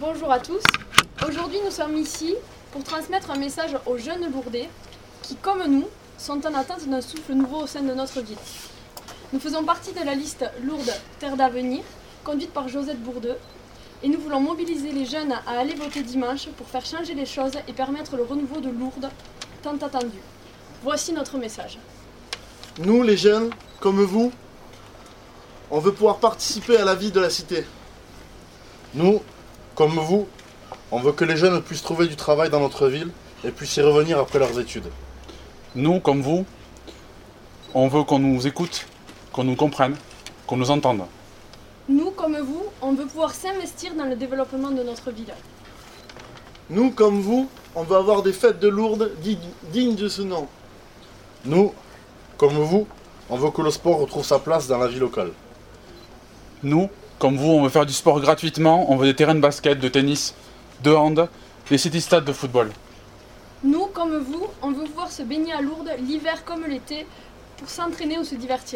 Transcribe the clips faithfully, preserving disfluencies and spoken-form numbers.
Bonjour à tous. Aujourd'hui, nous sommes ici pour transmettre un message aux jeunes Lourdais qui, comme nous, sont en attente d'un souffle nouveau au sein de notre ville. Nous faisons partie de la liste Lourdes Terre d'Avenir, conduite par Josette Bourdeux, et nous voulons mobiliser les jeunes à aller voter dimanche pour faire changer les choses et permettre le renouveau de Lourdes tant attendu. Voici notre message. Nous, les jeunes, comme vous, on veut pouvoir participer à la vie de la cité. Nous, comme vous, on veut que les jeunes puissent trouver du travail dans notre ville et puissent y revenir après leurs études. Nous, comme vous, on veut qu'on nous écoute, qu'on nous comprenne, qu'on nous entende. Nous, comme vous, on veut pouvoir s'investir dans le développement de notre ville. Nous, comme vous, on veut avoir des fêtes de Lourdes dignes, dignes de ce nom. Nous, comme vous, on veut que le sport retrouve sa place dans la vie locale. Nous, comme vous, on veut faire du sport gratuitement, on veut des terrains de basket, de tennis, de hand, des city-stades de football. Nous, comme vous, on veut pouvoir se baigner à Lourdes l'hiver comme l'été pour s'entraîner ou se divertir.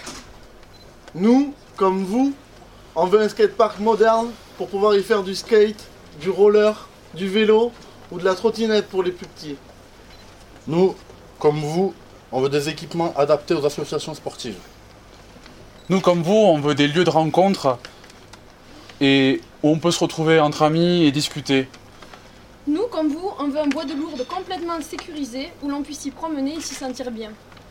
Nous, comme vous, on veut un skatepark moderne pour pouvoir y faire du skate, du roller, du vélo ou de la trottinette pour les plus petits. Nous, comme vous, on veut des équipements adaptés aux associations sportives. Nous, comme vous, on veut des lieux de rencontre et où on peut se retrouver entre amis et discuter. Nous, comme vous, on veut un bois de Lourdes complètement sécurisé où l'on puisse s'y promener et s'y sentir bien.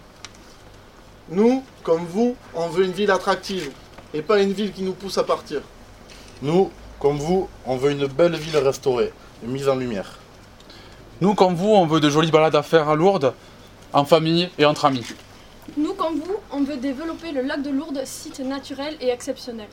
Nous, comme vous, on veut une ville attractive et pas une ville qui nous pousse à partir. Nous, comme vous, on veut une belle ville restaurée et mise en lumière. Nous, comme vous, on veut de jolies balades à faire à Lourdes, en famille et entre amis. Nous, comme vous, on veut développer le lac de Lourdes, site naturel et exceptionnel.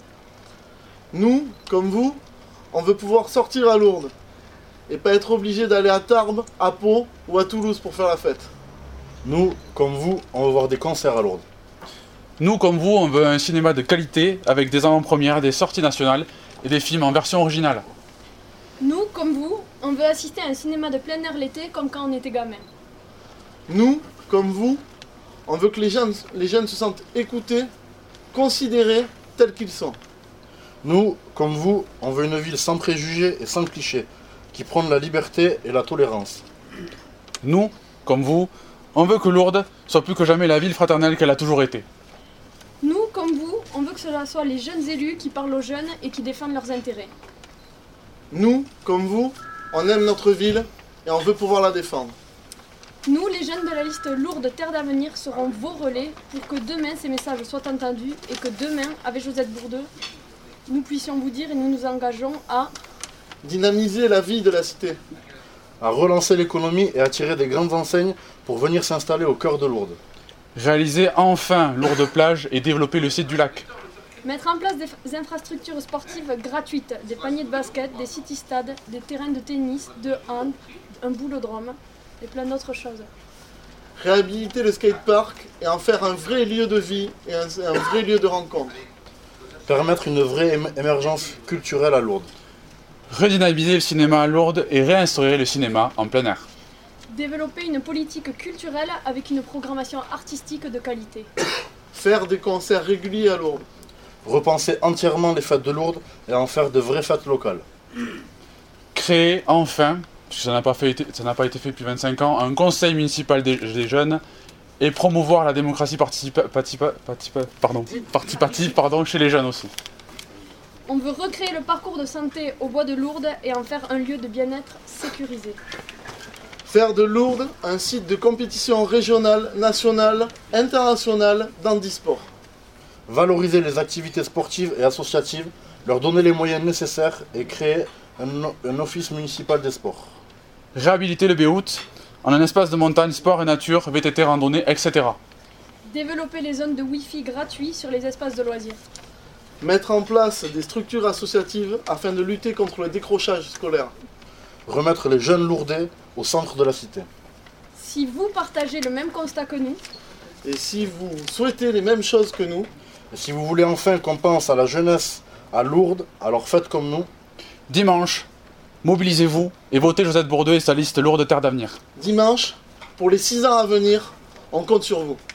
Nous, comme vous, on veut pouvoir sortir à Lourdes et pas être obligé d'aller à Tarbes, à Pau ou à Toulouse pour faire la fête. Nous, comme vous, on veut voir des concerts à Lourdes. Nous, comme vous, on veut un cinéma de qualité avec des avant-premières, des sorties nationales et des films en version originale. Nous, comme vous, on veut assister à un cinéma de plein air l'été comme quand on était gamin. Nous, comme vous, on veut que les jeunes, les jeunes se sentent écoutés, considérés tels qu'ils sont. Nous, comme vous, on veut une ville sans préjugés et sans clichés, qui prône la liberté et la tolérance. Nous, comme vous, on veut que Lourdes soit plus que jamais la ville fraternelle qu'elle a toujours été. Nous, comme vous, on veut que cela soit les jeunes élus qui parlent aux jeunes et qui défendent leurs intérêts. Nous, comme vous, on aime notre ville et on veut pouvoir la défendre. Nous, les jeunes de la liste Lourdes Terre d'Avenir, serons vos relais pour que demain ces messages soient entendus et que demain, avec Josette Bourdeux, nous puissions vous dire et nous nous engageons à dynamiser la vie de la cité, à relancer l'économie et attirer des grandes enseignes pour venir s'installer au cœur de Lourdes. Réaliser enfin Lourdes plage et développer le site du lac. Mettre en place des infrastructures sportives gratuites, des paniers de basket, des city-stades, des terrains de tennis, de hand, un boulodrome et plein d'autres choses. Réhabiliter le skatepark et en faire un vrai lieu de vie et un, un vrai lieu de rencontre. Permettre une vraie ém- émergence culturelle à Lourdes. Redynamiser le cinéma à Lourdes et réinstaurer le cinéma en plein air. Développer une politique culturelle avec une programmation artistique de qualité. Faire des concerts réguliers à Lourdes. Repenser entièrement les fêtes de Lourdes et en faire de vraies fêtes locales. Créer enfin, puisque ça n'a pas, fait, ça n'a pas été fait depuis vingt-cinq ans, un conseil municipal des, des jeunes et promouvoir la démocratie participa, participa, participa, pardon, participative pardon, chez les jeunes aussi. On veut recréer le parcours de santé au bois de Lourdes et en faire un lieu de bien-être sécurisé. Faire de Lourdes un site de compétition régionale, nationale, internationale d'handisport. Valoriser les activités sportives et associatives, leur donner les moyens nécessaires et créer un, un office municipal des sports. Réhabiliter le Béout en un espace de montagne, sport et nature, V T T, randonnée, et cetera. Développer les zones de Wi-Fi gratuits sur les espaces de loisirs. Mettre en place des structures associatives afin de lutter contre le décrochage scolaire. Remettre les jeunes Lourdais au centre de la cité. Si vous partagez le même constat que nous, et si vous souhaitez les mêmes choses que nous, et si vous voulez enfin qu'on pense à la jeunesse à Lourdes, alors faites comme nous. Dimanche, mobilisez-vous et votez Josette Bourdeux et sa liste Lourdes Terre d'Avenir. Dimanche, pour les six ans à venir, on compte sur vous.